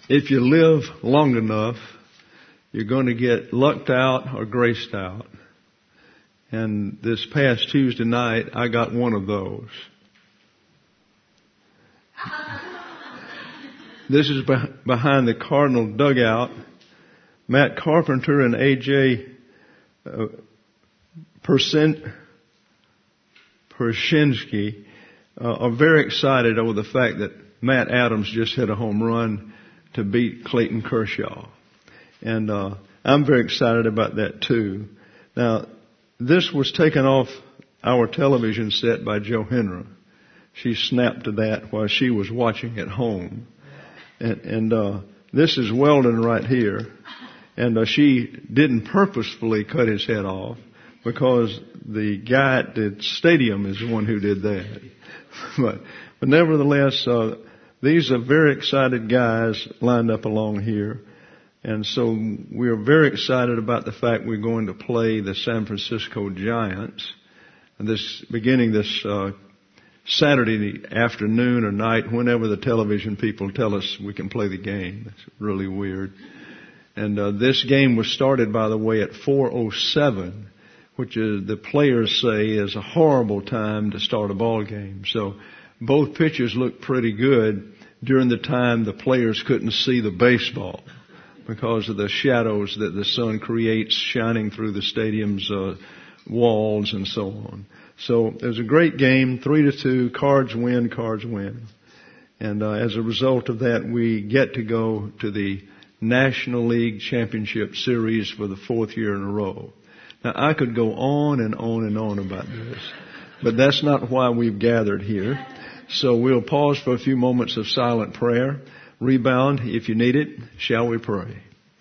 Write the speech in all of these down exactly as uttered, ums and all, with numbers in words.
if you live long enough, you're going to get lucked out or graced out. And this past Tuesday night, I got one of those. This is behind the Cardinal dugout. Matt Carpenter and A J uh, Persin- Pershinsky uh, are very excited over the fact that Matt Adams just hit a home run to beat Clayton Kershaw. And uh, I'm very excited about that too. Now, this was taken off our television set by Johanna. She snapped to that while she was watching at home. And, and uh, this is Weldon right here. And uh, she didn't purposefully cut his head off because the guy at the stadium is the one who did that. but, but nevertheless, uh, these are very excited guys lined up along here. And so we are very excited about the fact we're going to play the San Francisco Giants this beginning this uh, Saturday afternoon or night, whenever the television people tell us we can play the game. It's really weird. And uh, this game was started, by the way, at four oh seven, which is, the players say is a horrible time to start a ball game. So both pitchers looked pretty good during the time the players couldn't see the baseball, because of the shadows that the sun creates shining through the stadium's uh, walls and so on. So it was a great game, three to two, cards win, cards win. And uh, as a result of that, we get to go to the National League Championship Series for the fourth year in a row. Now, I could go on and on and on about this, but that's not why we've gathered here. So we'll pause for a few moments of silent prayer. Rebound, if you need it. Shall we pray?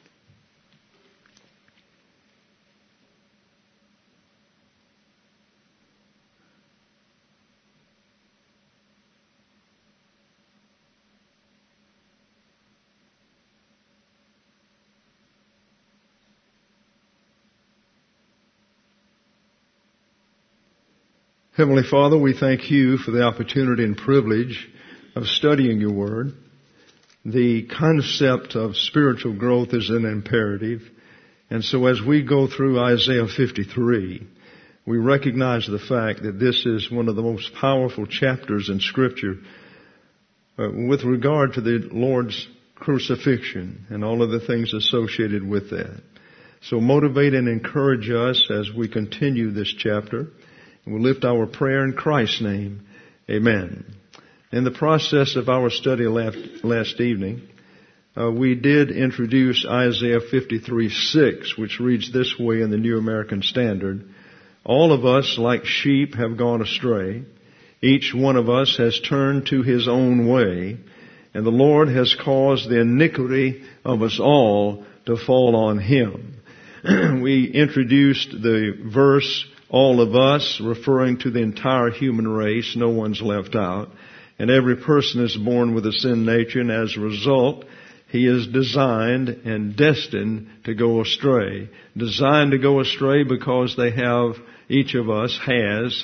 Heavenly Father, we thank you for the opportunity and privilege of studying your word. The concept of spiritual growth is an imperative. And so as we go through Isaiah fifty-three, we recognize the fact that this is one of the most powerful chapters in Scripture uh, with regard to the Lord's crucifixion and all of the things associated with that. So motivate and encourage us as we continue this chapter. And we'll lift our prayer in Christ's name. Amen. In the process of our study last, last evening, uh, we did introduce Isaiah fifty-three six, which reads this way in the New American Standard. All of us, like sheep, have gone astray. Each one of us has turned to his own way, and the Lord has caused the iniquity of us all to fall on him. We introduced the verse, all of us, referring to the entire human race. No one's left out. And every person is born with a sin nature, and as a result, he is designed and destined to go astray. Designed to go astray because they have, each of us has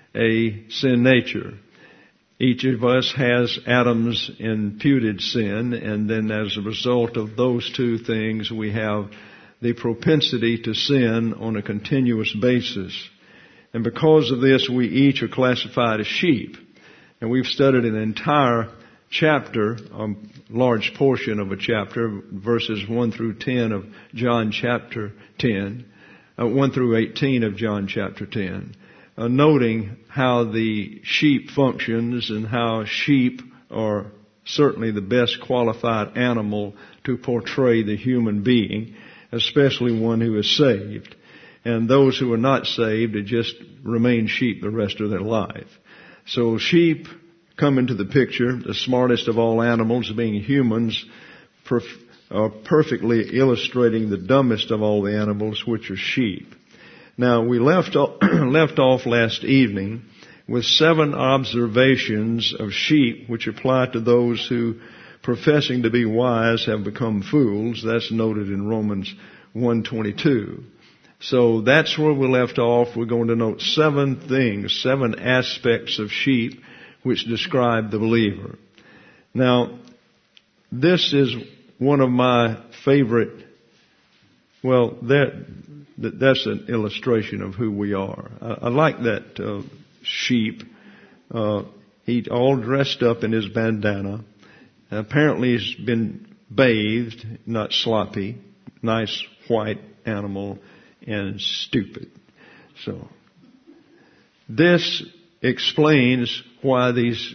a sin nature. Each of us has Adam's imputed sin, and then as a result of those two things, we have the propensity to sin on a continuous basis. And because of this, we each are classified as sheep. And we've studied an entire chapter, a large portion of a chapter, verses one through ten of John chapter ten, uh, one through eighteen of John chapter ten, uh, noting how the sheep functions and how sheep are certainly the best qualified animal to portray the human being, especially one who is saved. And those who are not saved, they just remain sheep the rest of their life. So sheep come into the picture, the smartest of all animals being humans, perf- are perfectly illustrating the dumbest of all the animals, which are sheep. Now, we left, o- left off last evening with seven observations of sheep which apply to those who, professing to be wise, have become fools. That's noted in Romans one twenty-two. So that's where we left off. We're going to note seven things, seven aspects of sheep which describe the believer. Now, this is one of my favorite, well, that, that that's an illustration of who we are. I, I like that uh, sheep. Uh, he all dressed up in his bandana. Apparently he's been bathed, not sloppy, nice white animal, and stupid. So this explains why these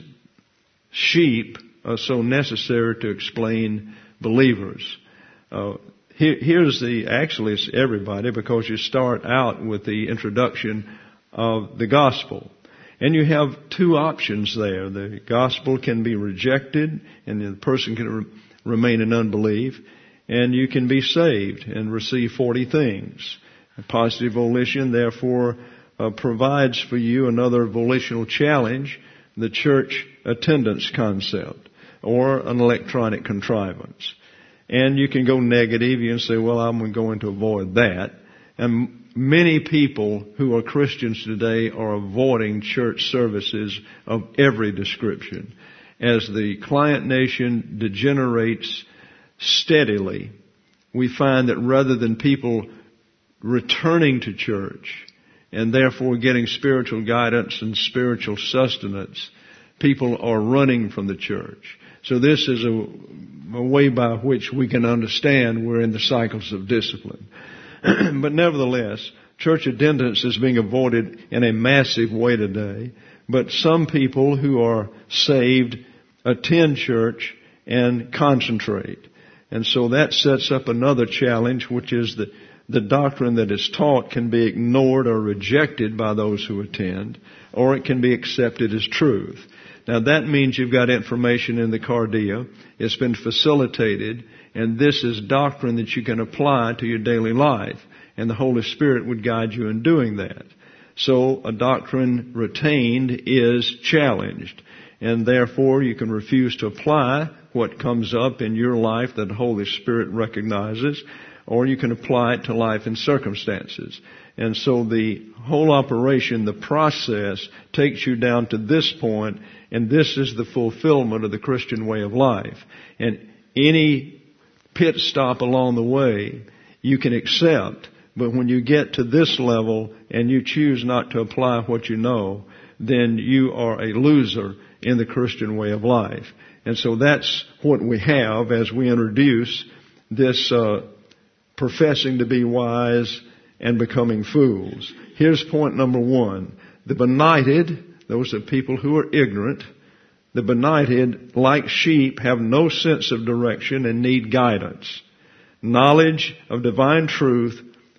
sheep are so necessary to explain believers. Uh, here, here's the, actually it's everybody, because you start out with the introduction of the gospel. And you have two options there. The gospel can be rejected and the person can re- remain in unbelief, and you can be saved and receive forty things. A positive volition, therefore, uh, provides for you another volitional challenge, the church attendance concept, or an electronic contrivance. And you can go negative. You can say, well, I'm going to avoid that. And many people who are Christians today are avoiding church services of every description. As the client nation degenerates steadily, we find that rather than people returning to church and therefore getting spiritual guidance and spiritual sustenance, people are running from the church. So this is a, a way by which we can understand we're in the cycles of discipline. But nevertheless, church attendance is being avoided in a massive way today. But some people who are saved attend church and concentrate. And so that sets up another challenge, which is that the doctrine that is taught can be ignored or rejected by those who attend, or it can be accepted as truth. Now that means you've got information in the cardia. It's been facilitated, and this is doctrine that you can apply to your daily life. And the Holy Spirit would guide you in doing that. So a doctrine retained is challenged. And therefore you can refuse to apply what comes up in your life that the Holy Spirit recognizes, or you can apply it to life and circumstances. And so the whole operation, the process, takes you down to this point, and this is the fulfillment of the Christian way of life. And any pit stop along the way you can accept, but when you get to this level and you choose not to apply what you know, then you are a loser in the Christian way of life. And so that's what we have as we introduce this uh, professing to be wise and becoming fools. Here's point number one. The benighted, those are people who are ignorant, the benighted, like sheep, have no sense of direction and need guidance. Knowledge of divine truth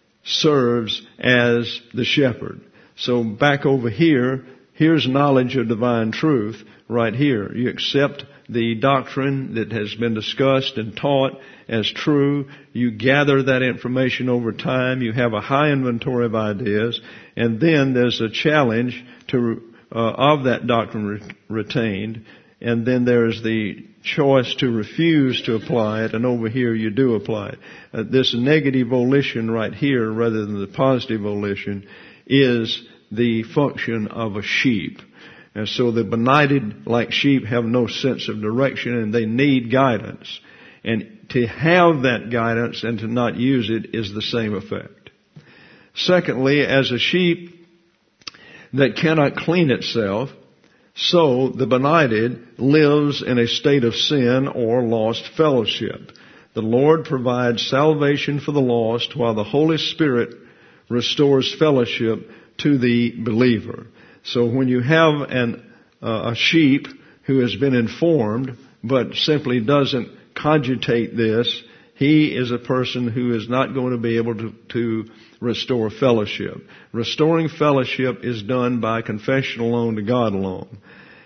serves as the shepherd. So back over here, here's knowledge of divine truth right here. You accept the doctrine that has been discussed and taught as true. You gather that information over time. You have a high inventory of ideas. And then there's a challenge to uh, of that doctrine re- retained. And then there's the choice to refuse to apply it. And over here you do apply it. Uh, this negative volition right here, rather than the positive volition, is the function of a sheep. And so the benighted, like sheep, have no sense of direction and they need guidance. And to have that guidance and to not use it is the same effect. Secondly, as a sheep that cannot clean itself, so the benighted lives in a state of sin or lost fellowship. The Lord provides salvation for the lost while the Holy Spirit restores fellowship to the believer. So when you have an, uh, a sheep who has been informed but simply doesn't cogitate this, he is a person who is not going to be able to, to restore fellowship. Restoring fellowship is done by confession alone to God alone.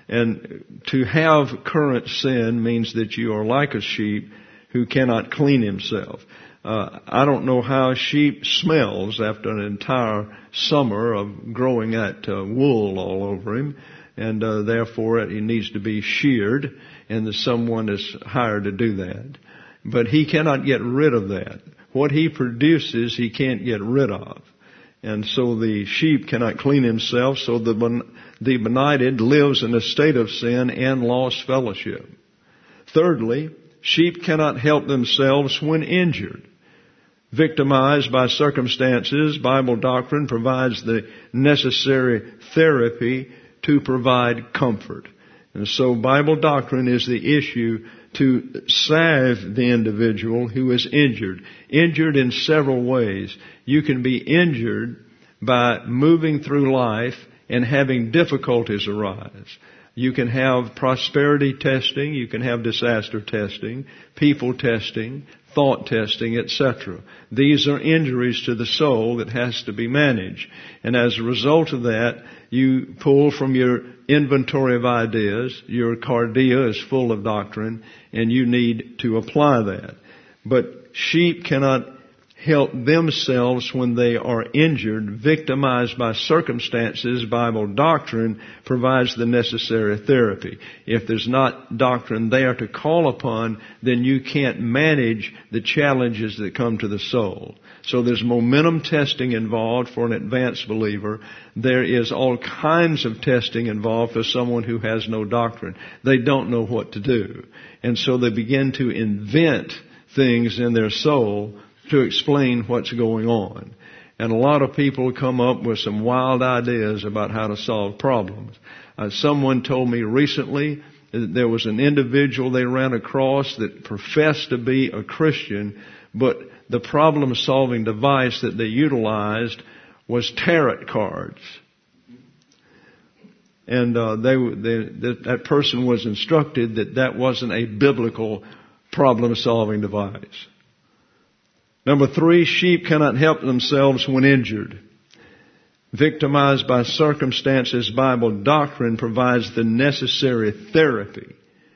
And to have current sin means that you are like a sheep who cannot clean himself. Uh, I don't know how a sheep smells after an entire summer of growing that uh, wool all over him, and uh, therefore he needs to be sheared, and that someone is hired to do that. But he cannot get rid of that. What he produces, he can't get rid of. And so the sheep cannot clean himself, so the, ben- the benighted lives in a state of sin and lost fellowship. Thirdly, sheep cannot help themselves when injured. Victimized by circumstances, Bible doctrine provides the necessary therapy to provide comfort. And so Bible doctrine is the issue to salve the individual who is injured. Injured in several ways. You can be injured by moving through life and having difficulties arise. You can have prosperity testing, you can have disaster testing, people testing, thought testing, et cetera. These are injuries to the soul that has to be managed. And as a result of that, you pull from your inventory of ideas. Your cardia is full of doctrine, and you need to apply that. But sheep cannot help themselves when they are injured, victimized by circumstances. Bible doctrine provides the necessary therapy. If there's not doctrine there to call upon, then you can't manage the challenges that come to the soul. So there's momentum testing involved for an advanced believer. There is all kinds of testing involved for someone who has no doctrine. They don't know what to do. And so they begin to invent things in their soul to explain what's going on. And a lot of people come up with some wild ideas about how to solve problems. Uh, someone told me recently that there was an individual they ran across that professed to be a Christian, but the problem-solving device that they utilized was tarot cards. And uh, they, they that, that person was instructed that that wasn't a biblical problem-solving device. Number three, sheep cannot help themselves when injured. Victimized by circumstances, Bible doctrine provides the necessary therapy.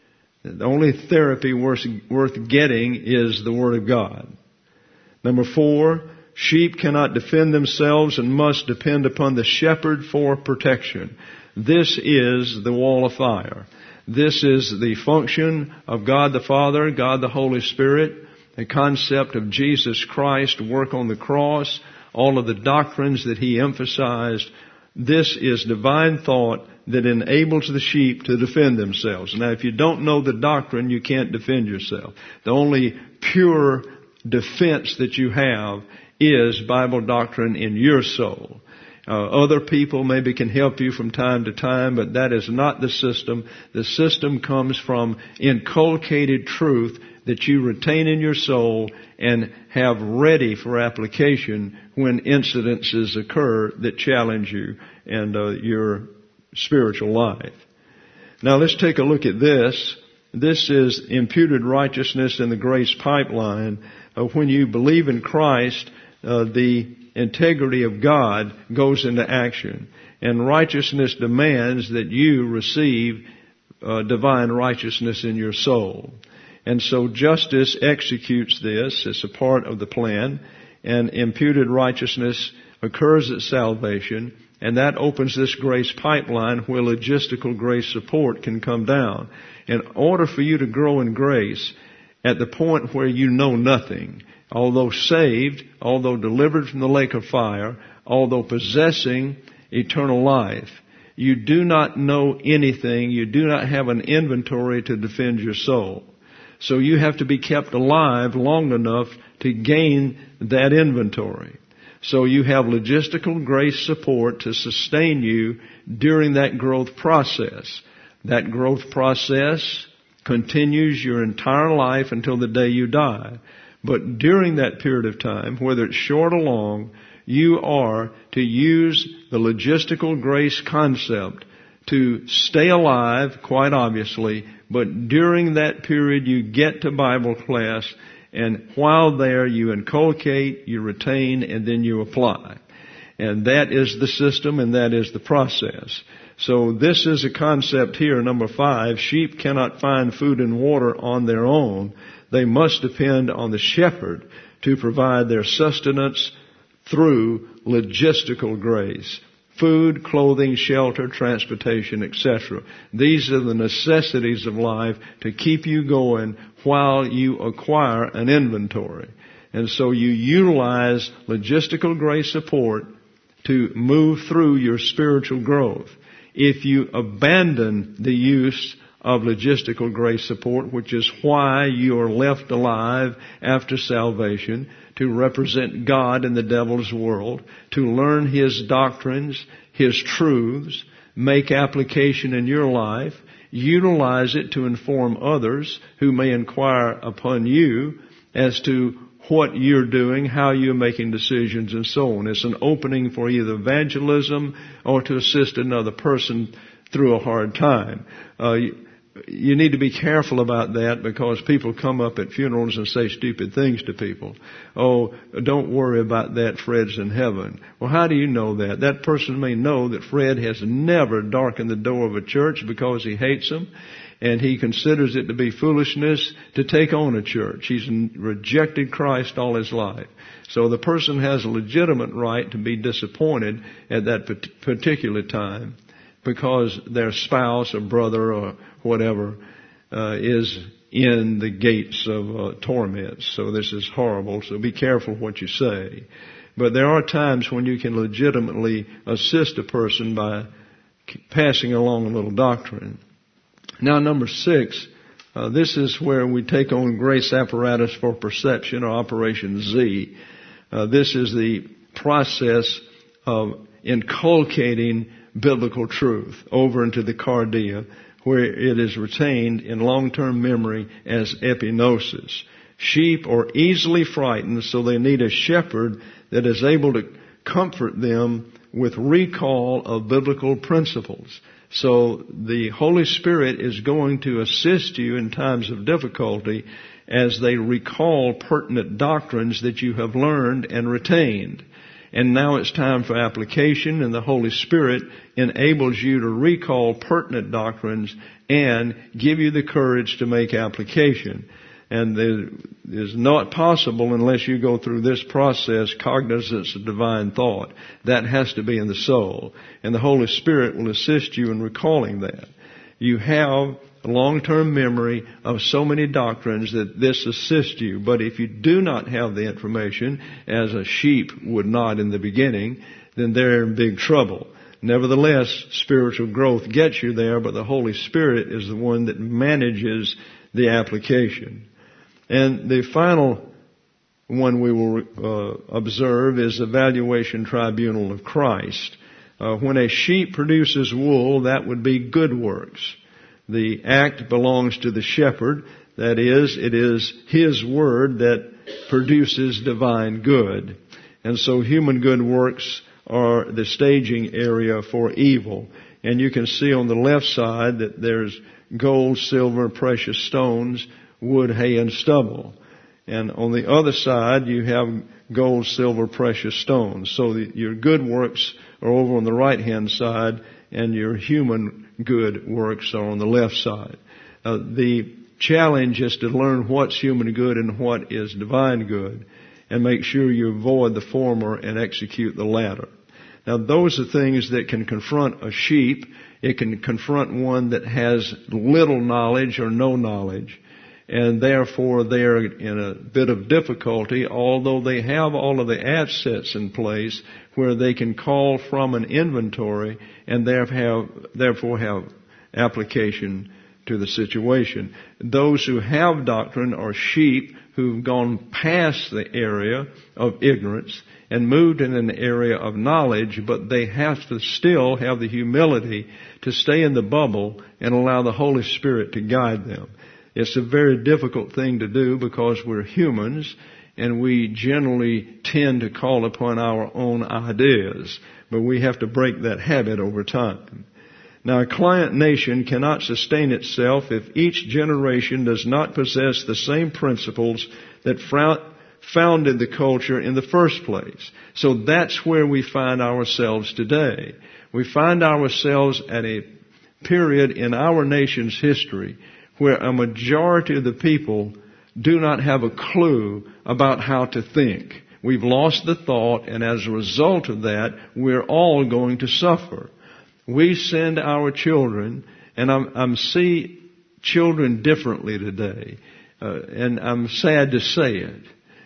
The only therapy worth, worth getting is the Word of God. Number four, sheep cannot defend themselves and must depend upon the shepherd for protection. This is the wall of fire. This is the function of God the Father, God the Holy Spirit, the concept of Jesus Christ, work on the cross, all of the doctrines that He emphasized. This is divine thought that enables the sheep to defend themselves. Now, if you don't know the doctrine, you can't defend yourself. The only pure defense that you have is Bible doctrine in your soul. Uh, other people maybe can help you from time to time, but that is not the system. The system comes from inculcated truth that you retain in your soul and have ready for application when incidences occur that challenge you and uh, your spiritual life. Now let's take a look at this. This is imputed righteousness in the grace pipeline. Uh, when you believe in Christ, uh, the integrity of God goes into action. And righteousness demands that you receive uh, divine righteousness in your soul. And so justice executes this as a part of the plan, and imputed righteousness occurs at salvation, and that opens this grace pipeline where logistical grace support can come down. In order for you to grow in grace, at the point where you know nothing, although saved, although delivered from the lake of fire, although possessing eternal life, you do not know anything, you do not have an inventory to defend your soul. So you have to be kept alive long enough to gain that inventory. So you have logistical grace support to sustain you during that growth process. That growth process continues your entire life until the day you die. But during that period of time, whether it's short or long, you are to use the logistical grace concept to stay alive, quite obviously, but during that period you get to Bible class, and while there you inculcate, you retain, and then you apply. And that is the system, and that is the process. So this is a concept here, number five. Sheep cannot find food and water on their own. They must depend on the shepherd to provide their sustenance through logistical grace. Food, clothing, shelter, transportation, et cetera. These are the necessities of life to keep you going while you acquire an inventory. And so you utilize logistical grace support to move through your spiritual growth. If you abandon the use of logistical grace support, which is why you are left alive after salvation, to represent God in the devil's world, to learn His doctrines, His truths, make application in your life, utilize it to inform others who may inquire upon you as to what you're doing, how you're making decisions, and so on. It's an opening for either evangelism or to assist another person through a hard time. Uh, you, you need to be careful about that, because people come up at funerals and say stupid things to people. Oh, don't worry about that, Fred's in heaven. Well, how do you know that? That person may know that Fred has never darkened the door of a church because he hates them, and he considers it to be foolishness to take on a church. He's rejected Christ all his life. So the person has a legitimate right to be disappointed at that particular time, because their spouse or brother or whatever uh, is in the gates of uh, torment. So this is horrible. So be careful what you say. But there are times when you can legitimately assist a person by passing along a little doctrine. Now, number six, uh, this is where we take on grace apparatus for perception, or Operation Z. Uh, this is the process of inculcating biblical truth over into the cardia, where it is retained in long-term memory as epignosis. Sheep are easily frightened, so they need a shepherd that is able to comfort them with recall of biblical principles. So the Holy Spirit is going to assist you in times of difficulty as they recall pertinent doctrines that you have learned and retained. And now it's time for application, and the Holy Spirit enables you to recall pertinent doctrines and give you the courage to make application. And it is not possible unless you go through this process, cognizance of divine thought. That has to be in the soul. And the Holy Spirit will assist you in recalling that. You have a long-term memory of so many doctrines that this assists you. But if you do not have the information, as a sheep would not in the beginning, then they're in big trouble. Nevertheless, spiritual growth gets you there, but the Holy Spirit is the one that manages the application. And the final one we will uh, observe is the valuation tribunal of Christ. Uh, when a sheep produces wool, that would be good works. The act belongs to the shepherd. That is, it is his word that produces divine good. And so human good works are the staging area for evil. And you can see on the left side that there's gold, silver, precious stones, wood, hay, and stubble. And on the other side, you have gold, silver, precious stones. So the, your good works are over on the right-hand side, and your human good works are on the left side. Uh, the challenge is to learn what's human good and what is divine good, and make sure you avoid the former and execute the latter. Now, those are things that can confront a sheep. It can confront one that has little knowledge or no knowledge, and therefore they're in a bit of difficulty, although they have all of the assets in place where they can call from an inventory and therefore have application to the situation. Those who have doctrine are sheep who've gone past the area of ignorance and moved in an area of knowledge, but they have to still have the humility to stay in the bubble and allow the Holy Spirit to guide them. It's a very difficult thing to do because we're humans and we generally tend to call upon our own ideas, but we have to break that habit over time. Now, a client nation cannot sustain itself if each generation does not possess the same principles that founded the culture in the first place. So that's where we find ourselves today. We find ourselves at a period in our nation's history where a majority of the people do not have a clue about how to think. We've lost the thought, and as a result of that, we're all going to suffer. We send our children, and I'm, I'm see children differently today, uh, and I'm sad to say it,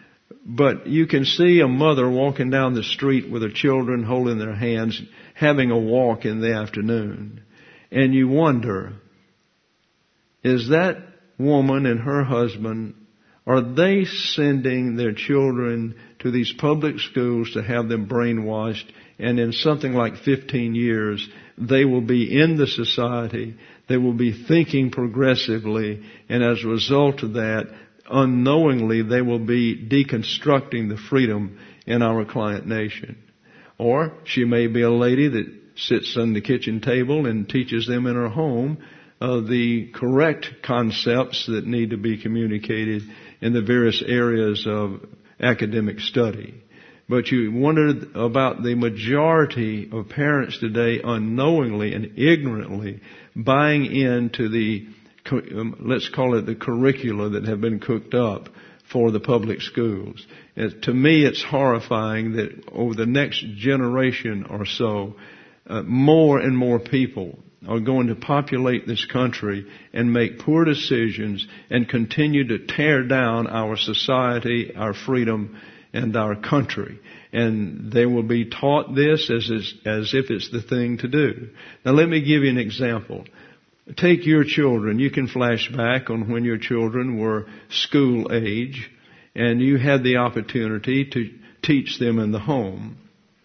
but you can see a mother walking down the street with her children holding their hands, having a walk in the afternoon, and you wonder, is that woman and her husband, are they sending their children to these public schools to have them brainwashed, and in something like fifteen years, they will be in the society, they will be thinking progressively, and as a result of that, unknowingly, they will be deconstructing the freedom in our client nation. Or she may be a lady that sits on the kitchen table and teaches them in her home uh, the correct concepts that need to be communicated in the various areas of academic study. But you wondered about the majority of parents today unknowingly and ignorantly buying into the, let's call it the curricula that have been cooked up for the public schools. And to me, it's horrifying that over the next generation or so, uh, more and more people are going to populate this country and make poor decisions and continue to tear down our society, our freedom, and our country. And they will be taught this as, as if it's the thing to do. Now let me give you an example. Take your children. You can flash back on when your children were school age and you had the opportunity to teach them in the home.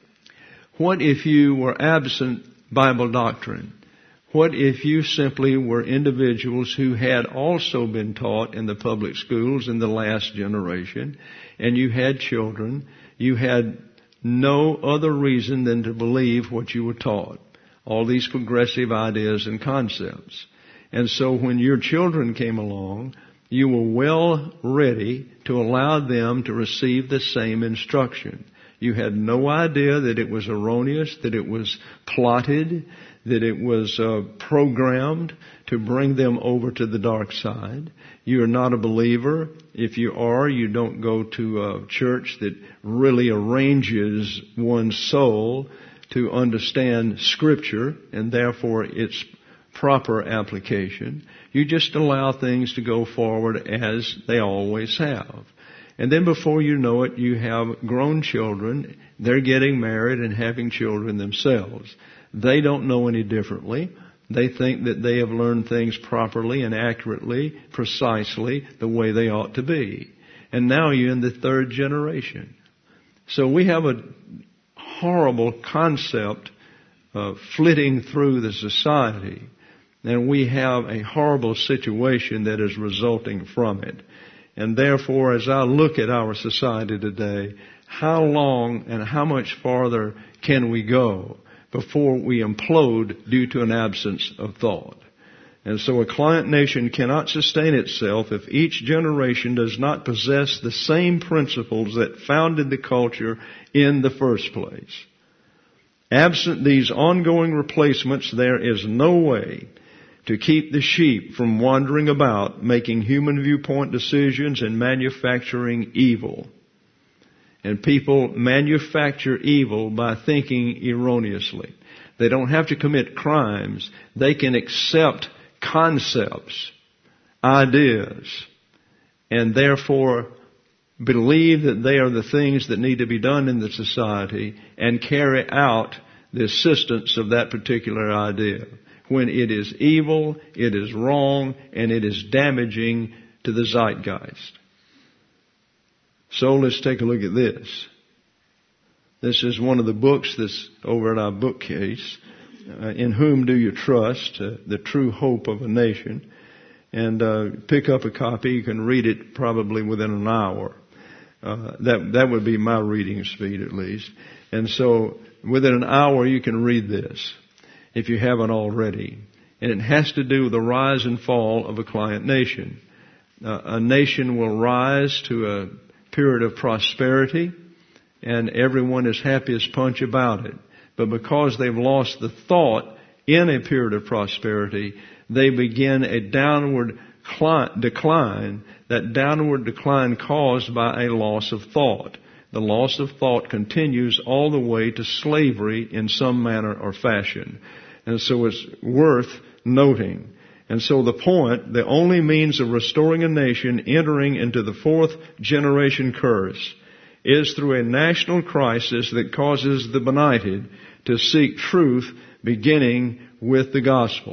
What if you were absent Bible doctrine? What if you simply were individuals who had also been taught in the public schools in the last generation, and you had children, you had no other reason than to believe what you were taught, all these progressive ideas and concepts. And so when your children came along, you were well ready to allow them to receive the same instruction. You had no idea that it was erroneous, that it was plotted, that it was uh, programmed to bring them over to the dark side. You are not a believer. If you are, you don't go to a church that really arranges one's soul to understand Scripture and therefore its proper application. You just allow things to go forward as they always have. And then before you know it, you have grown children. They're getting married and having children themselves. They don't know any differently. They think that they have learned things properly and accurately, precisely the way they ought to be. And now you're in the third generation. So we have a horrible concept uh, flitting through the society. And we have a horrible situation that is resulting from it. And therefore, as I look at our society today, how long and how much farther can we go before we implode due to an absence of thought? And so a client nation cannot sustain itself if each generation does not possess the same principles that founded the culture in the first place. Absent these ongoing replacements, there is no way to keep the sheep from wandering about, making human viewpoint decisions and manufacturing evil. And people manufacture evil by thinking erroneously. They don't have to commit crimes. They can accept concepts, ideas, and therefore believe that they are the things that need to be done in the society and carry out the assistance of that particular idea. When it is evil, it is wrong, and it is damaging to the zeitgeist. So let's take a look at this. This is one of the books that's over at our bookcase. Uh, In Whom Do You Trust? Uh, the True Hope of a Nation. And uh, pick up a copy. You can read it probably within an hour. Uh, that that would be my reading speed at least. And so within an hour you can read this, if you haven't already. And it has to do with the rise and fall of a client nation. Uh, a nation will rise to a period of prosperity, and everyone is happy as punch about it. But because they've lost the thought in a period of prosperity, they begin a downward decline, that downward decline caused by a loss of thought. The loss of thought continues all the way to slavery in some manner or fashion. And so it's worth noting. And so the point, the only means of restoring a nation entering into the fourth generation curse is through a national crisis that causes the benighted to seek truth beginning with the gospel.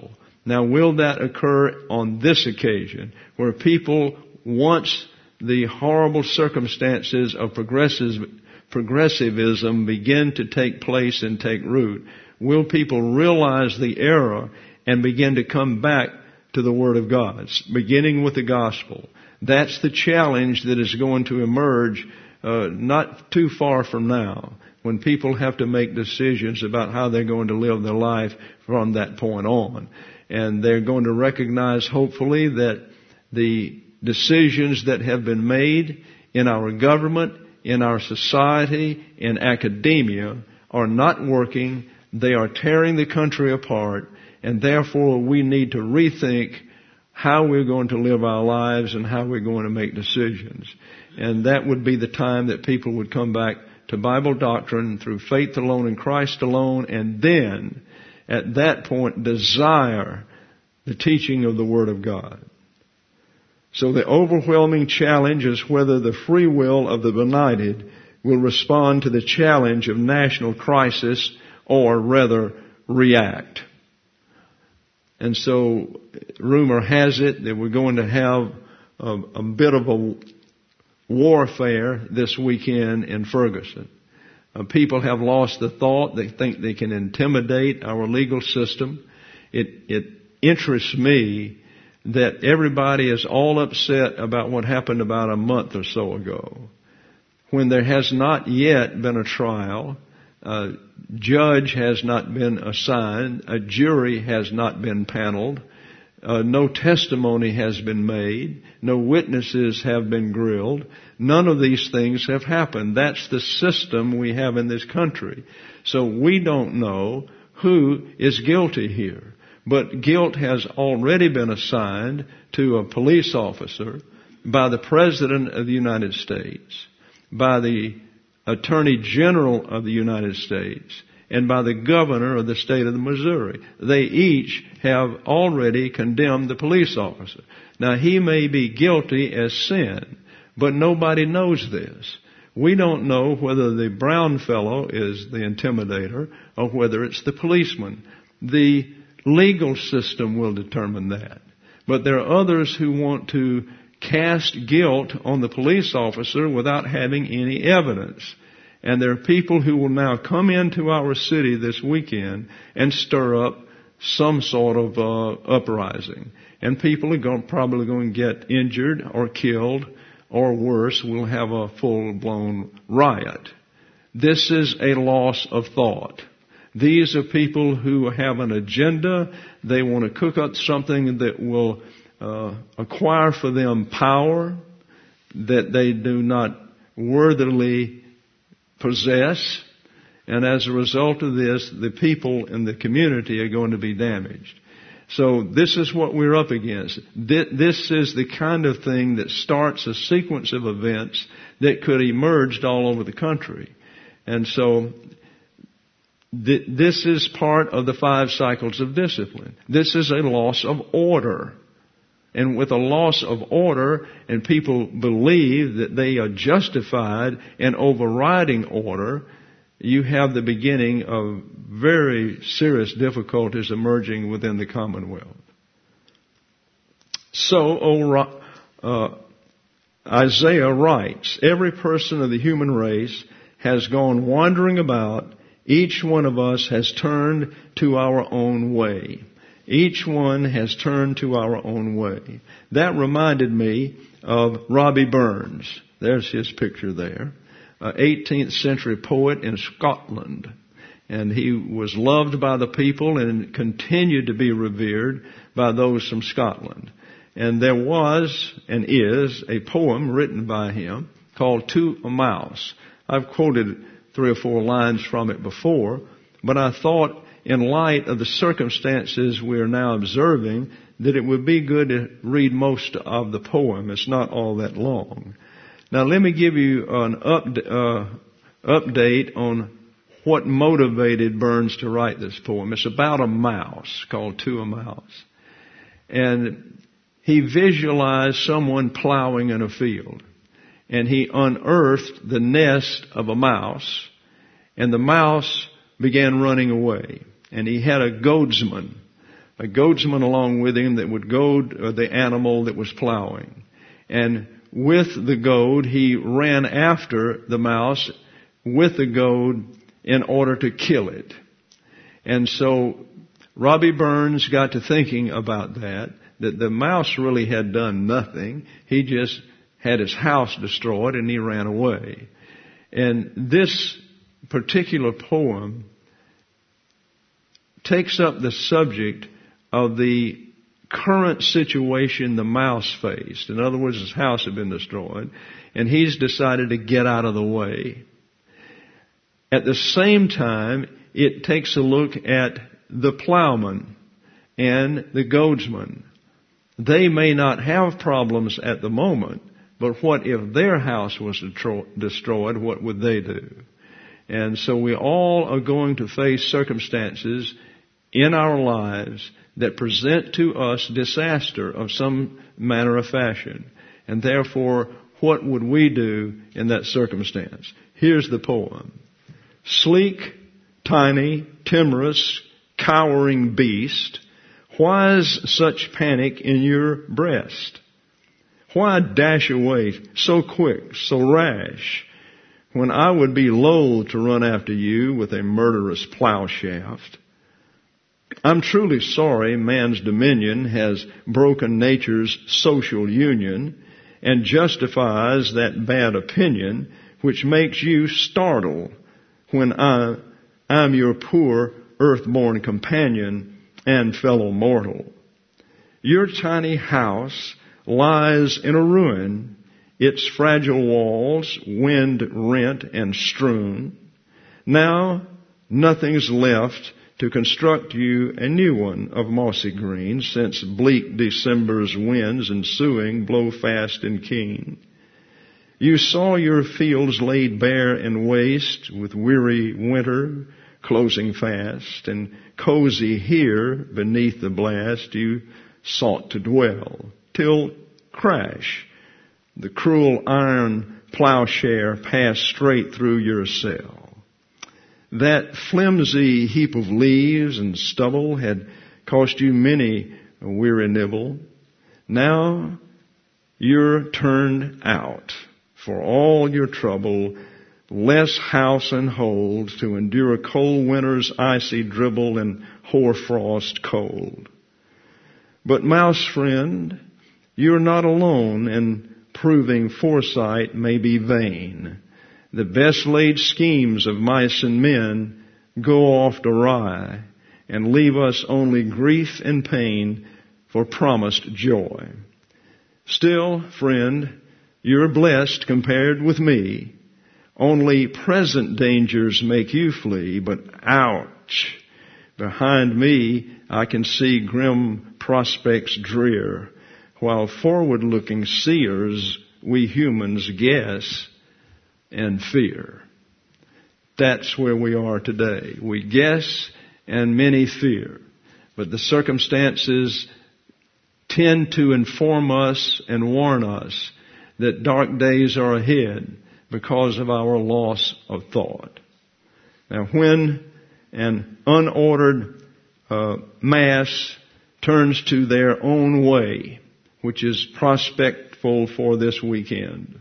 Now, will that occur on this occasion, where people, once the horrible circumstances of progressive, progressivism begin to take place and take root, will people realize the error and begin to come back to the Word of God, beginning with the gospel? That's the challenge that is going to emerge uh, not too far from now, when people have to make decisions about how they're going to live their life from that point on. And they're going to recognize, hopefully, that the decisions that have been made in our government, in our society, in academia are not working. They are tearing the country apart, and therefore we need to rethink how we're going to live our lives and how we're going to make decisions. And that would be the time that people would come back to Bible doctrine through faith alone in Christ alone, and then at that point desire the teaching of the Word of God. So the overwhelming challenge is whether the free will of the benighted will respond to the challenge of national crisis, or rather react. And so rumor has it that we're going to have a, a bit of a warfare this weekend in Ferguson. Uh, people have lost the thought. They think they can intimidate our legal system. It, it interests me that everybody is all upset about what happened about a month or so ago, when there has not yet been a trial. A judge has not been assigned. A jury has not been paneled. Uh, no testimony has been made. No witnesses have been grilled. None of these things have happened. That's the system we have in this country. So we don't know who is guilty here. But guilt has already been assigned to a police officer by the President of the United States, by the Attorney General of the United States, and by the Governor of the state of Missouri. They each have already condemned the police officer. Now, he may be guilty as sin, but nobody knows this. We don't know whether the brown fellow is the intimidator or whether it's the policeman. The legal system will determine that. But there are others who want to cast guilt on the police officer without having any evidence. And there are people who will now come into our city this weekend and stir up some sort of uh, uprising. And people are going, probably going to get injured or killed, or worse, we'll have a full-blown riot. This is a loss of thought. These are people who have an agenda. They want to cook up something that will uh, acquire for them power that they do not worthily possess. And as a result of this, the people in the community are going to be damaged. So this is what we're up against. This is the kind of thing that starts a sequence of events that could emerge all over the country. And so this is part of the five cycles of discipline. This is a loss of order. And with a loss of order, and people believe that they are justified in overriding order, you have the beginning of very serious difficulties emerging within the Commonwealth. So uh, Isaiah writes, every person of the human race has gone wandering about. Each one of us has turned to our own way. Each one has turned to our own way. That reminded me of Robbie Burns. There's his picture there. An eighteenth century poet in Scotland. And he was loved by the people and continued to be revered by those from Scotland. And there was and is a poem written by him called To a Mouse. I've quoted three or four lines from it before, but I thought in light of the circumstances we are now observing that it would be good to read most of the poem. It's not all that long. Now let me give you an up, uh, update on what motivated Burns to write this poem. It's about a mouse called To a Mouse. And he visualized someone plowing in a field. And he unearthed the nest of a mouse. And the mouse began running away. And he had a goadsman a goadsman along with him that would goad the animal that was plowing. And with the goad, he ran after the mouse with the goad in order to kill it. And so Robbie Burns got to thinking about that, that the mouse really had done nothing. He just had his house destroyed and he ran away. And this particular poem takes up the subject of the current situation the mouse faced. In other words, his house had been destroyed, and he's decided to get out of the way. At the same time, it takes a look at the plowman and the goadsman. They may not have problems at the moment, but what if their house was destroyed? What would they do? And so we all are going to face circumstances in our lives that present to us disaster of some manner of fashion. And therefore, what would we do in that circumstance? Here's the poem. Sleek, tiny, timorous, cowering beast, why's such panic in your breast? Why dash away so quick, so rash, when I would be loath to run after you with a murderous plow shaft? I'm truly sorry man's dominion has broken nature's social union and justifies that bad opinion which makes you startle when I, I'm your poor earth-born companion and fellow mortal. Your tiny house lies in a ruin, its fragile walls wind-rent and strewn. Now nothing's left to construct you a new one of mossy green, since bleak December's winds ensuing blow fast and keen. You saw your fields laid bare and waste, with weary winter closing fast, and cozy here beneath the blast you sought to dwell, till crash, the cruel iron plowshare passed straight through your cell. That flimsy heap of leaves and stubble had cost you many a weary nibble. Now you're turned out for all your trouble, less house and hold to endure a cold winter's icy dribble and hoar-frost cold. But mouse friend, you're not alone, and proving foresight may be vain. The best laid schemes of mice and men go oft awry and leave us only grief and pain for promised joy. Still, friend, you're blessed compared with me. Only present dangers make you flee, but ouch! Behind me I can see grim prospects drear, while forward-looking seers we humans guess and fear. That's where we are today. We guess and many fear. But the circumstances tend to inform us and warn us that dark days are ahead because of our loss of thought. Now, when an unordered uh, mass turns to their own way, which is prospectful for this weekend,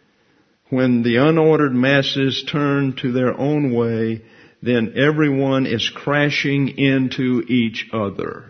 when the unordered masses turn to their own way, then everyone is crashing into each other.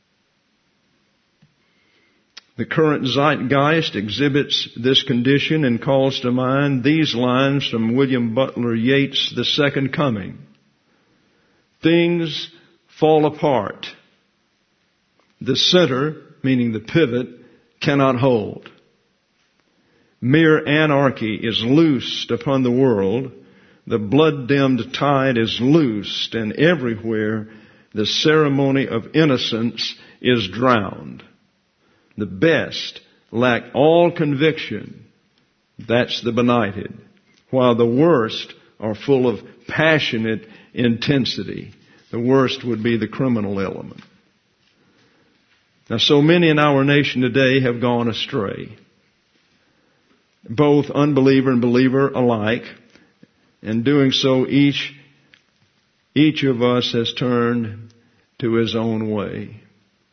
The current zeitgeist exhibits this condition and calls to mind these lines from William Butler Yeats' The Second Coming. Things fall apart. The center, meaning the pivot, cannot hold. Mere anarchy is loosed upon the world. The blood-dimmed tide is loosed, and everywhere the ceremony of innocence is drowned. The best lack all conviction. That's the benighted. While the worst are full of passionate intensity. The worst would be the criminal element. Now, so many in our nation today have gone astray. Both unbeliever and believer alike. In doing so, each, each of us has turned to his own way.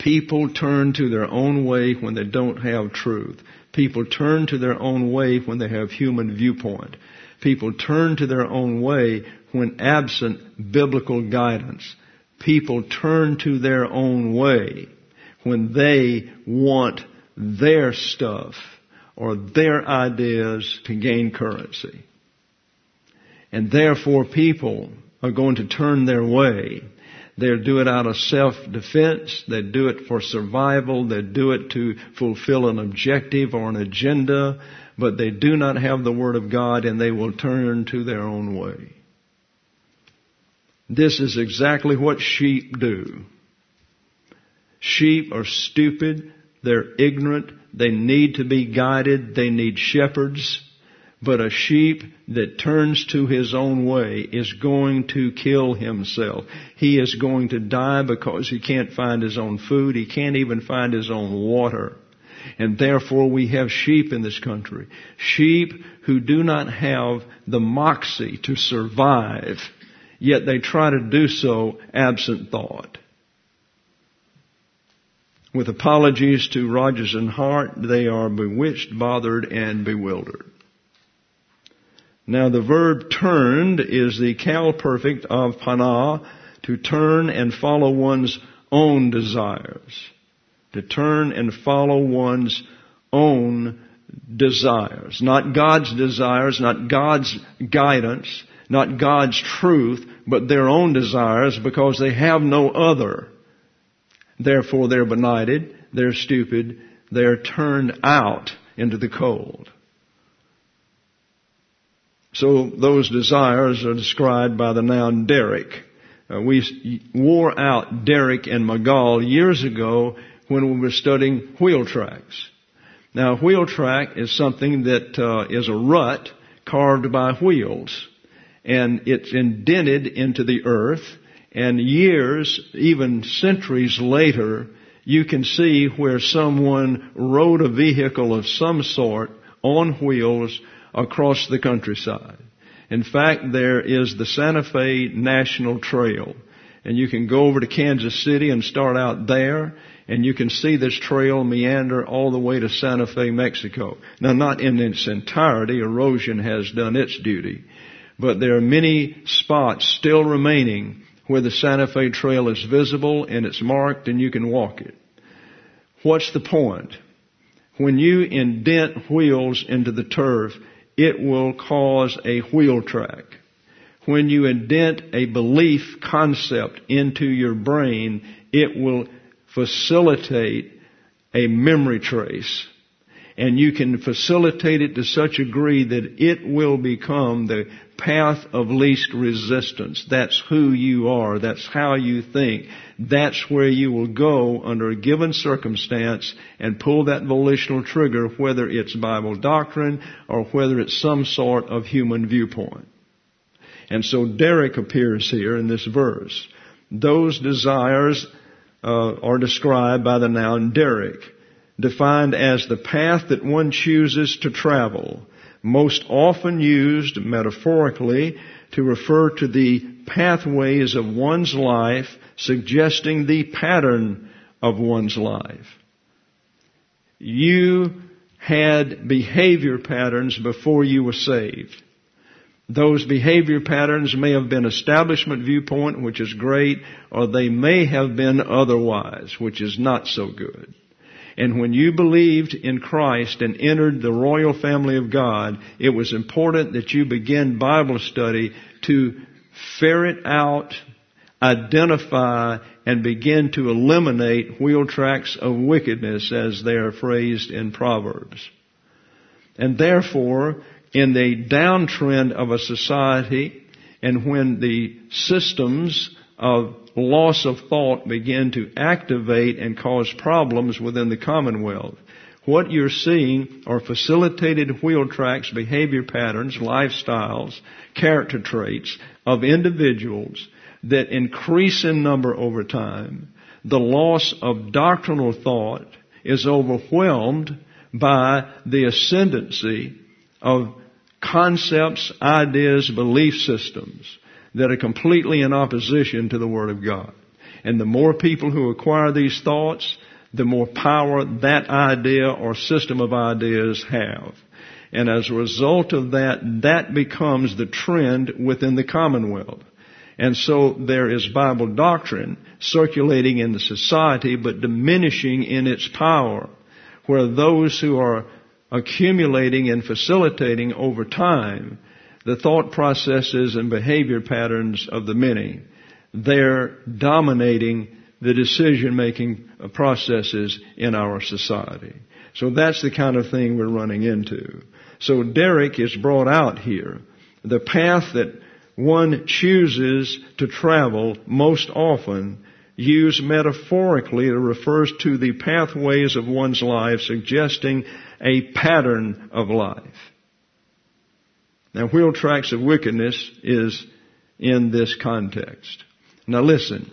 People turn to their own way when they don't have truth. People turn to their own way when they have human viewpoint. People turn to their own way when absent biblical guidance. People turn to their own way when they want their stuff or their ideas to gain currency. And therefore people are going to turn their way. They'll do it out of self-defense. They do it for survival. They do it to fulfill an objective or an agenda. But they do not have the Word of God, and they will turn to their own way. This is exactly what sheep do. Sheep are stupid. They're ignorant. They need to be guided. They need shepherds. But a sheep that turns to his own way is going to kill himself. He is going to die because he can't find his own food. He can't even find his own water. And therefore we have sheep in this country. Sheep who do not have the moxie to survive, yet they try to do so absent thought. With apologies to Rogers and Hart, they are bewitched, bothered, and bewildered. Now the verb turned is the cal perfect of panah, to turn and follow one's own desires. To turn and follow one's own desires. Not God's desires, not God's guidance, not God's truth, but their own desires because they have no other. Therefore they're benighted, they're stupid, they're turned out into the cold. So those desires are described by the noun derrick. Uh, we wore out derrick and Magal years ago when we were studying wheel tracks. Now, a wheel track is something that uh, is a rut carved by wheels, and it's indented into the earth, and years, even centuries later, you can see where someone rode a vehicle of some sort on wheels across the countryside. In fact, there is the Santa Fe National Trail. And you can go over to Kansas City and start out there, and you can see this trail meander all the way to Santa Fe, Mexico. Now, not in its entirety. Erosion has done its duty. But there are many spots still remaining where the Santa Fe Trail is visible and it's marked and you can walk it. What's the point? When you indent wheels into the turf, it will cause a wheel track. When you indent a belief concept into your brain, it will facilitate a memory trace. And you can facilitate it to such a degree that it will become the path of least resistance. That's who you are. That's how you think. That's where you will go under a given circumstance and pull that volitional trigger, whether it's Bible doctrine or whether it's some sort of human viewpoint. And so derrick appears here in this verse. Those desires uh, are described by the noun derrick, defined as the path that one chooses to travel, most often used metaphorically to refer to the pathways of one's life, suggesting the pattern of one's life. You had behavior patterns before you were saved. Those behavior patterns may have been establishment viewpoint, which is great, or they may have been otherwise, which is not so good. And when you believed in Christ and entered the royal family of God, it was important that you begin Bible study to ferret out, identify, and begin to eliminate wheel tracks of wickedness, as they are phrased in Proverbs. And therefore, in the downtrend of a society, and when the systems of loss of thought begin to activate and cause problems within the commonwealth, what you're seeing are facilitated wheel tracks, behavior patterns, lifestyles, character traits of individuals that increase in number over time. The loss of doctrinal thought is overwhelmed by the ascendancy of concepts, ideas, belief systems that are completely in opposition to the Word of God. And the more people who acquire these thoughts, the more power that idea or system of ideas have. And as a result of that, that becomes the trend within the Commonwealth. And so there is Bible doctrine circulating in the society, but diminishing in its power, where those who are accumulating and facilitating over time the thought processes and behavior patterns of the many, they're dominating the decision-making processes in our society. So that's the kind of thing we're running into. So Derek is brought out here. The path that one chooses to travel most often, used metaphorically, it refers to the pathways of one's life, suggesting a pattern of life. Now, wheel tracks of wickedness is in this context. Now listen.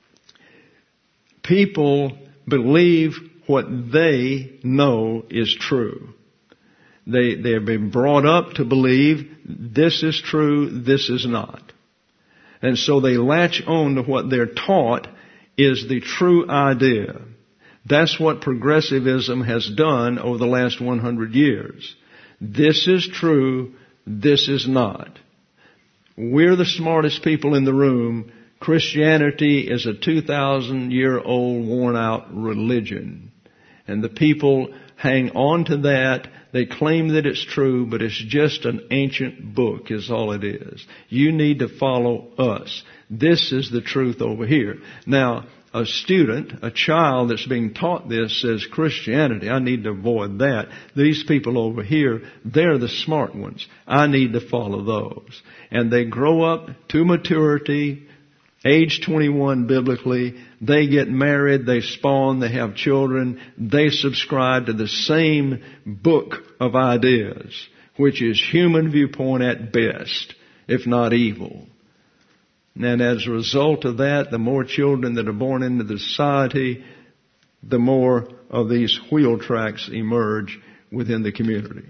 People believe what they know is true. They, they have been brought up to believe this is true, this is not. And so they latch on to what they're taught is the true idea. That's what progressivism has done over the last one hundred years. This is true, this is not. We're the smartest people in the room. Christianity is a two thousand year old worn out religion. And the people hang on to that. They claim that it's true, but it's just an ancient book is all it is. You need to follow us. This is the truth over here. Now, a student, a child that's being taught this says, Christianity, I need to avoid that. These people over here, they're the smart ones. I need to follow those. And they grow up to maturity, age twenty-one biblically, they get married, they spawn, they have children, they subscribe to the same book of ideas, which is human viewpoint at best, if not evil. And as a result of that, the more children that are born into the society, the more of these wheel tracks emerge within the community.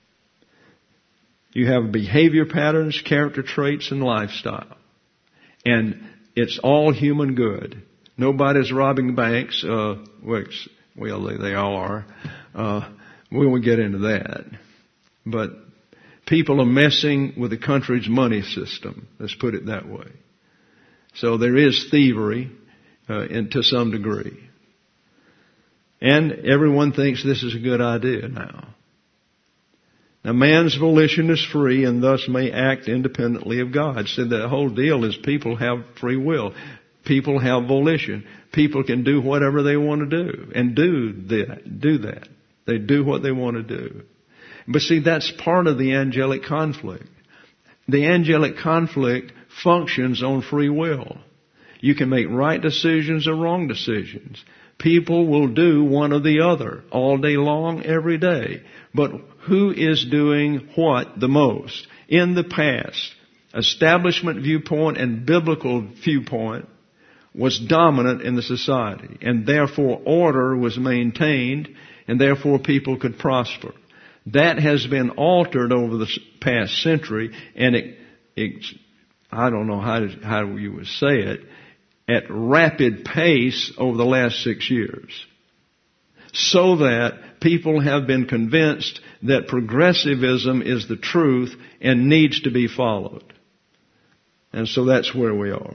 You have behavior patterns, character traits, and lifestyle. And it's all human good. Nobody's robbing banks, uh, which, well, they, they are. Uh, we won't get into that. But people are messing with the country's money system. Let's put it that way. So there is thievery, uh, in, to some degree. And everyone thinks this is a good idea now. Now, man's volition is free and thus may act independently of God. So the whole deal is people have free will. People have volition. People can do whatever they want to do and do that. Do that. They do what they want to do. But see, that's part of the angelic conflict. The angelic conflict functions on free will. You can make right decisions or wrong decisions. People will do one or the other all day long, every day. But who is doing what the most? In the past, establishment viewpoint and biblical viewpoint was dominant in the society, and therefore order was maintained, and therefore people could prosper. That has been altered over the past century, and it, it I don't know how to, how you would say it, at rapid pace over the last six years. So that people have been convinced that progressivism is the truth and needs to be followed. And so that's where we are.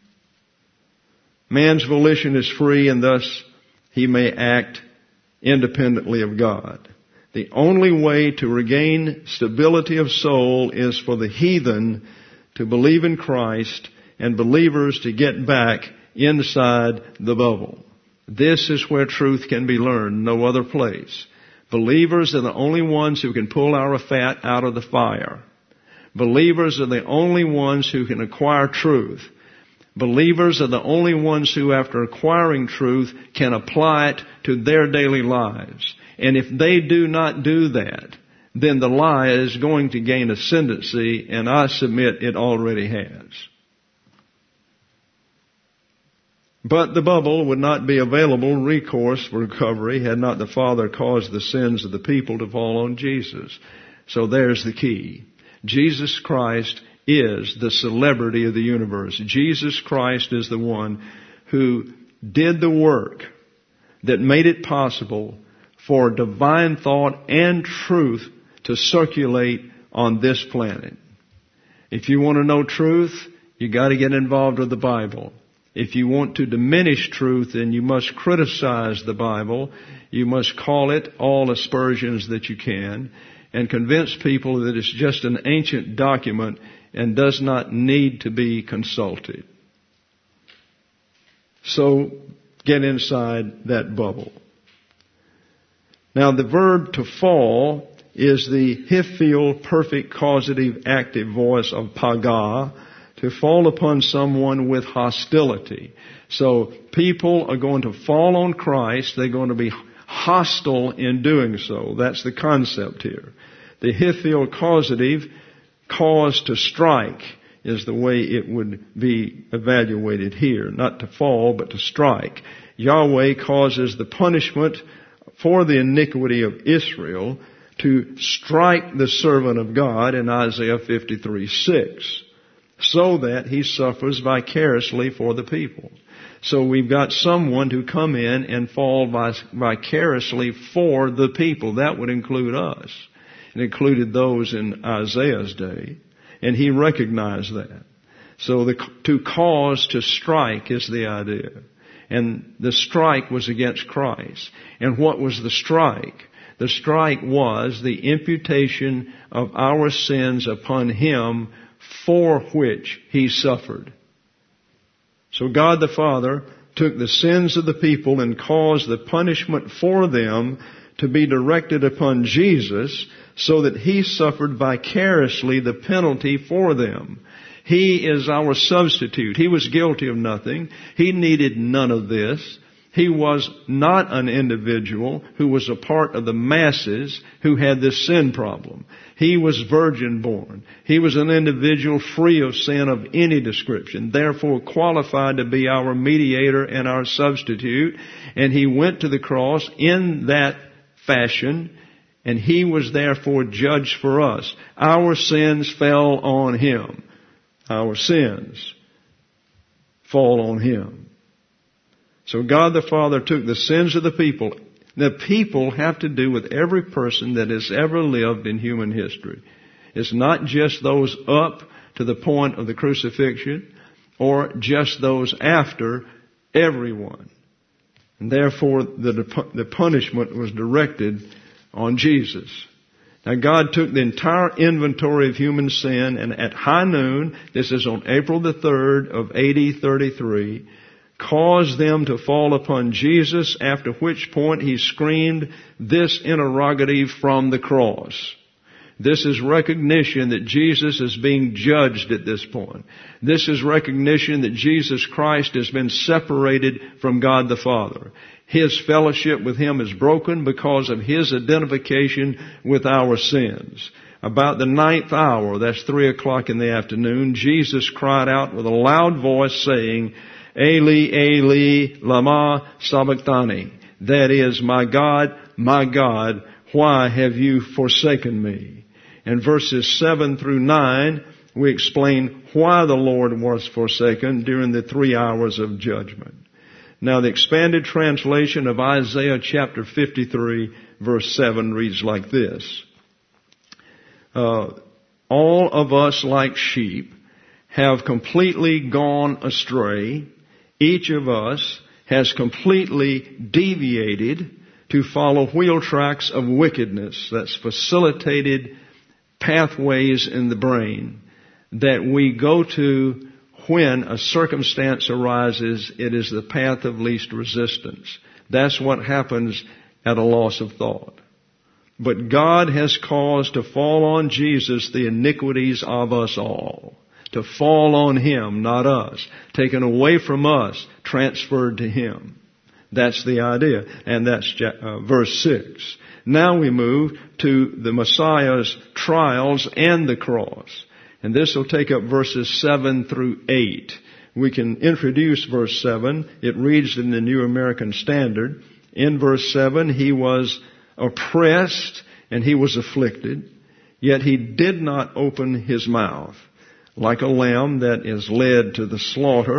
Man's volition is free and thus he may act independently of God. The only way to regain stability of soul is for the heathen to believe in Christ and believers to get back inside the bubble. This is where truth can be learned, no other place. Believers are the only ones who can pull our fat out of the fire. Believers are the only ones who can acquire truth. Believers are the only ones who, after acquiring truth, can apply it to their daily lives. And if they do not do that, then the lie is going to gain ascendancy, and I submit it already has. But the bubble would not be available recourse for recovery had not the Father caused the sins of the people to fall on Jesus. So there's the key. Jesus Christ is the celebrity of the universe. Jesus Christ is the one who did the work that made it possible for divine thought and truth to circulate on this planet. If you want to know truth, you got to get involved with the Bible. If you want to diminish truth, then you must criticize the Bible. You must call it all aspersions that you can and convince people that it's just an ancient document and does not need to be consulted. So get inside that bubble. Now the verb to fall is the hiphil perfect causative active voice of paga, to fall upon someone with hostility. So people are going to fall on Christ. They're going to be hostile in doing so. That's the concept here. The hiphil causative, cause to strike, is the way it would be evaluated here. Not to fall, but to strike. Yahweh causes the punishment for the iniquity of Israel to strike the servant of God in Isaiah fifty-three six, so that he suffers vicariously for the people. So we've got someone to come in and fall vicariously for the people. That would include us. It included those in Isaiah's day. And he recognized that. So the, to cause to strike is the idea. And the strike was against Christ. And what was the strike? The strike was the imputation of our sins upon him, for which he suffered. So God the Father took the sins of the people and caused the punishment for them to be directed upon Jesus, so that he suffered vicariously the penalty for them. He is our substitute. He was guilty of nothing. He needed none of this. He was not an individual who was a part of the masses who had this sin problem. He was virgin born. He was an individual free of sin of any description, therefore qualified to be our mediator and our substitute. And he went to the cross in that fashion, and he was therefore judged for us. Our sins fell on him. Our sins fall on him. So God the Father took the sins of the people. The people have to do with every person that has ever lived in human history. It's not just those up to the point of the crucifixion or just those after, everyone. And therefore the, the punishment was directed on Jesus. Now God took the entire inventory of human sin, and at high noon, this is on April the third of A D thirty-three, caused them to fall upon Jesus, after which point he screamed this interrogative from the cross. This is recognition that Jesus is being judged at this point. This is recognition that Jesus Christ has been separated from God the Father. His fellowship with him is broken because of his identification with our sins. About the ninth hour, that's three o'clock in the afternoon, Jesus cried out with a loud voice saying, Eli, Eli, lama sabachthani. That is, my God, my God, why have you forsaken me? In verses seven through nine, we explain why the Lord was forsaken during the three hours of judgment. Now, the expanded translation of Isaiah chapter fifty-three, verse seven reads like this. Uh, all of us like sheep have completely gone astray. Each of us has completely deviated to follow wheel tracks of wickedness. That's facilitated pathways in the brain that we go to when a circumstance arises. It is the path of least resistance. That's what happens at a loss of thought. But God has caused to fall on Jesus the iniquities of us all. To fall on him, not us. Taken away from us, transferred to him. That's the idea. And that's uh, verse six. Now we move to the Messiah's trials and the cross. And this will take up verses seven through eight. We can introduce verse seven. It reads in the New American Standard. In verse seven, he was oppressed and he was afflicted, yet he did not open his mouth. Like a lamb that is led to the slaughter,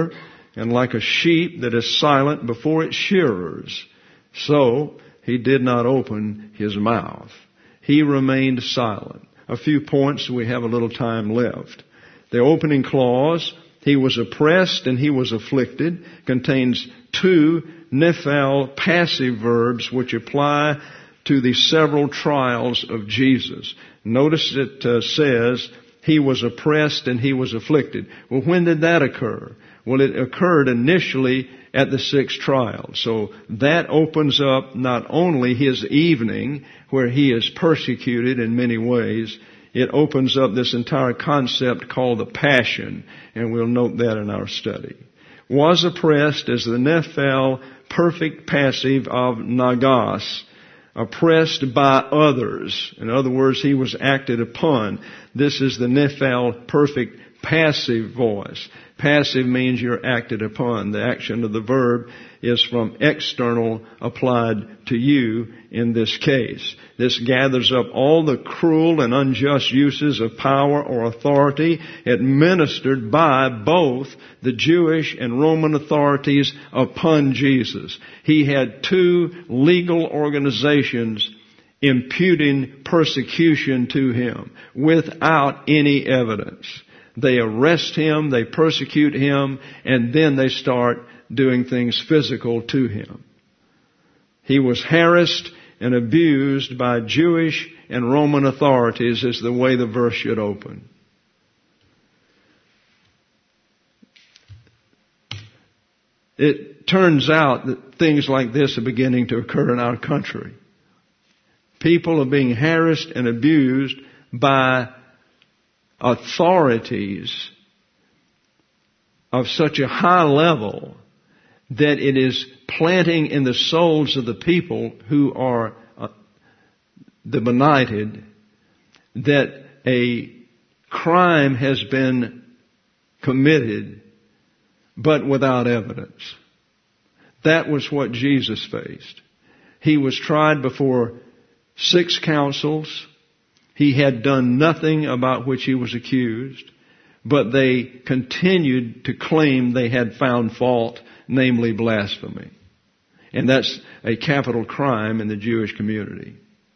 and like a sheep that is silent before its shearers, so he did not open his mouth. He remained silent. A few points, we have a little time left. The opening clause, he was oppressed and he was afflicted, contains two nephal passive verbs which apply to the several trials of Jesus. Notice it uh, says he was oppressed and he was afflicted. Well, when did that occur? Well, it occurred initially at the sixth trial. So that opens up not only his evening where he is persecuted in many ways, it opens up this entire concept called the Passion, and we'll note that in our study. Was oppressed as the nephal perfect passive of nagas, oppressed by others. In other words, he was acted upon. This is the nephal perfect passive voice. Passive means you're acted upon. The action of the verb is from external applied to you in this case. This gathers up all the cruel and unjust uses of power or authority administered by both the Jewish and Roman authorities upon Jesus. He had two legal organizations imputing persecution to him without any evidence. They arrest him, they persecute him, and then they start doing things physical to him. He was harassed and abused by Jewish and Roman authorities is the way the verse should open. It turns out that things like this are beginning to occur in our country. People are being harassed and abused by authorities of such a high level that it is planting in the souls of the people who are uh, the benighted that a crime has been committed but without evidence. That was what Jesus faced. He was tried before six councils. He had done nothing about which he was accused, but they continued to claim they had found fault, namely blasphemy. And that's a capital crime in the Jewish community.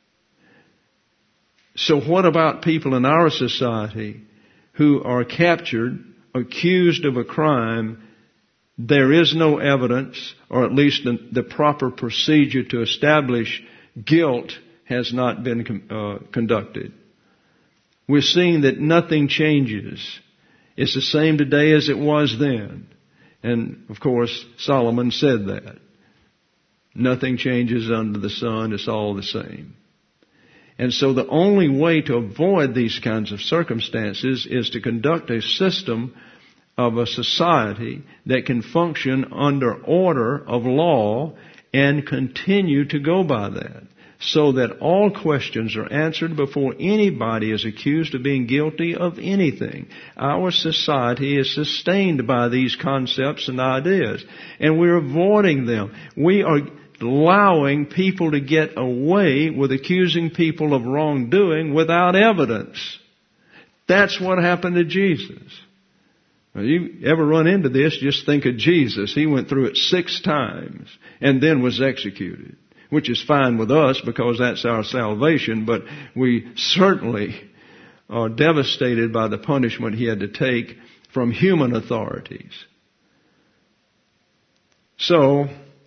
So what about people in our society who are captured, accused of a crime? There is no evidence, or at least the, the proper procedure to establish guilt has not been uh, conducted. We're seeing that nothing changes. It's the same today as it was then. And, of course, Solomon said that. Nothing changes under the sun. It's all the same. And so the only way to avoid these kinds of circumstances is to conduct a system of a society that can function under order of law and continue to go by that, so that all questions are answered before anybody is accused of being guilty of anything. Our society is sustained by these concepts and ideas, and we're avoiding them. We are allowing people to get away with accusing people of wrongdoing without evidence. That's what happened to Jesus. Now, you ever run into this, just think of Jesus. He went through it six times and then was executed, which is fine with us because that's our salvation, but we certainly are devastated by the punishment he had to take from human authorities. So,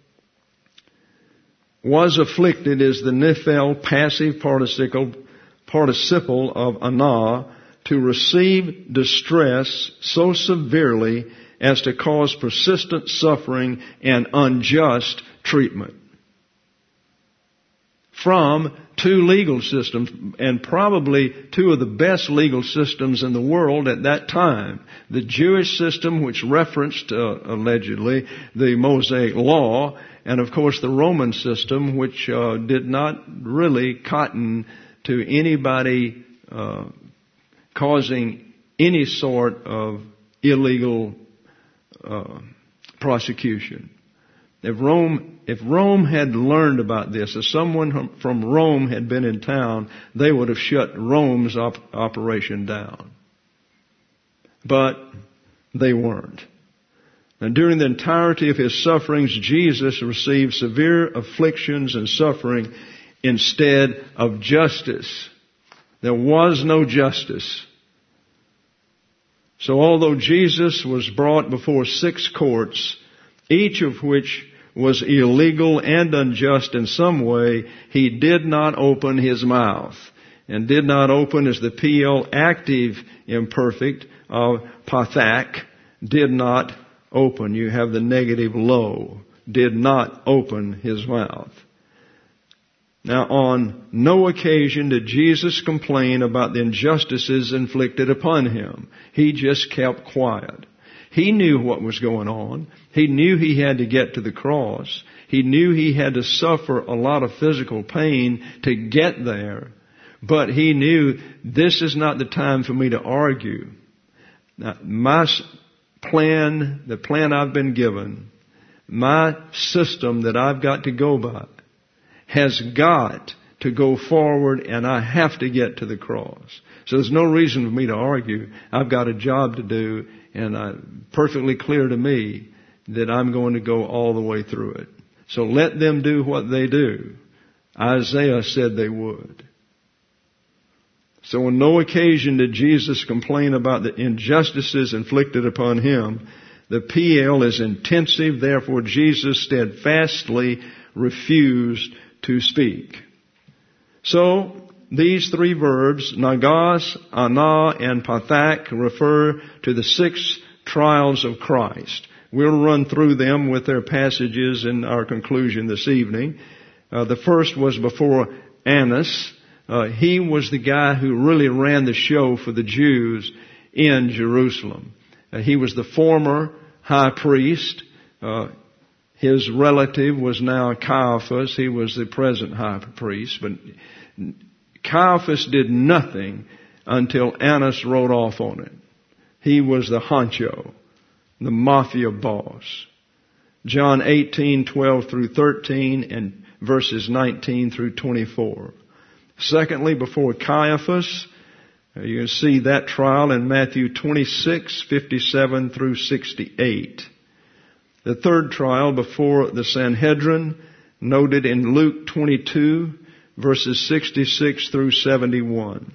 was afflicted is the nephal passive participle, participle of ana, to receive distress so severely as to cause persistent suffering and unjust treatment. From two legal systems, and probably two of the best legal systems in the world at that time. The Jewish system, which referenced, uh, allegedly, the Mosaic Law, and of course the Roman system, which uh, did not really cotton to anybody uh, causing any sort of illegal uh, prosecution. If Rome, if Rome had learned about this, if someone from Rome had been in town, they would have shut Rome's op- operation down. But they weren't. And during the entirety of his sufferings, Jesus received severe afflictions and suffering instead of justice. There was no justice. So although Jesus was brought before six courts, each of which was illegal and unjust in some way, he did not open his mouth. And did not open as the P L active imperfect of pathak, did not open. You have the negative lo, did not open his mouth. Now on no occasion did Jesus complain about the injustices inflicted upon him. He just kept quiet. He knew what was going on. He knew he had to get to the cross. He knew he had to suffer a lot of physical pain to get there. But he knew this is not the time for me to argue. Now, my plan, the plan I've been given, my system that I've got to go by, has got to go forward, and I have to get to the cross. So there's no reason for me to argue. I've got a job to do, and it's perfectly clear to me that I'm going to go all the way through it. So let them do what they do. Isaiah said they would. So on no occasion did Jesus complain about the injustices inflicted upon him. The P L is intensive, therefore Jesus steadfastly refused to speak. So these three verbs, nagas, ana, and pathak, refer to the six trials of Christ. We'll run through them with their passages in our conclusion this evening. Uh, the first was before Annas. Uh, he was the guy who really ran the show for the Jews in Jerusalem. Uh, he was the former high priest. Uh, his relative was now Caiaphas. He was the present high priest. But Caiaphas did nothing until Annas wrote off on it. He was the honcho, the mafia boss. John eighteen, twelve through thirteen and verses nineteen through twenty-four. Secondly, before Caiaphas, you can see that trial in Matthew twenty-six, fifty-seven through sixty-eight. The third trial before the Sanhedrin, noted in Luke twenty-two, verses sixty-six through seventy-one.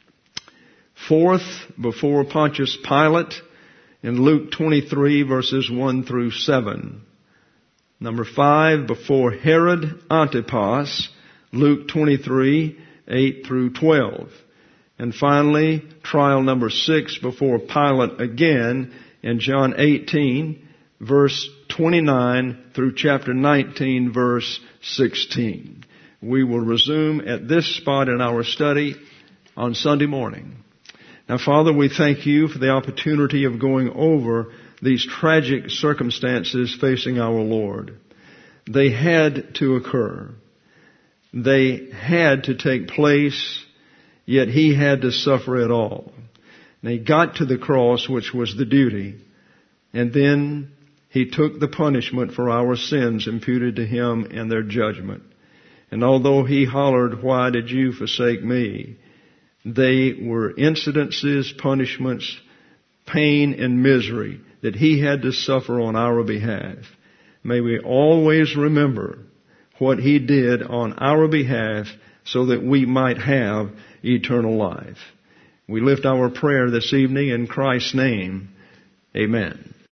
Fourth, before Pontius Pilate, in Luke twenty-three, verses one through seven. Number five, before Herod Antipas, Luke twenty-three, eight through twelve. And finally, trial number six before Pilate again in John eighteen, verse twenty-nine through chapter nineteen, verse sixteen. We will resume at this spot in our study on Sunday morning. Now, Father, we thank you for the opportunity of going over these tragic circumstances facing our Lord. They had to occur. They had to take place, yet he had to suffer it all. And he got to the cross, which was the duty, and then he took the punishment for our sins imputed to him and their judgment. And although he hollered, "Why did you forsake me?" they were incidences, punishments, pain, and misery that he had to suffer on our behalf. May we always remember what he did on our behalf so that we might have eternal life. We lift our prayer this evening in Christ's name. Amen.